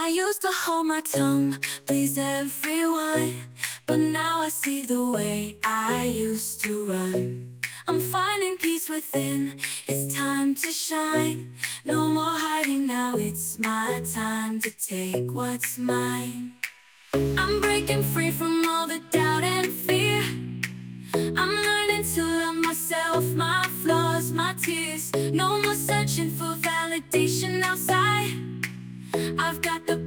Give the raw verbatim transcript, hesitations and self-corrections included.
I used to hold my tongue, please everyone, but now I see the way I used to run. I'm finding peace within, it's time to shine. No more hiding now, it's my time to take what's mine. I'm breaking free from all the doubt and fear. I'm learning to love myself, my flaws, my tears. No more searching for validation outside. I've got the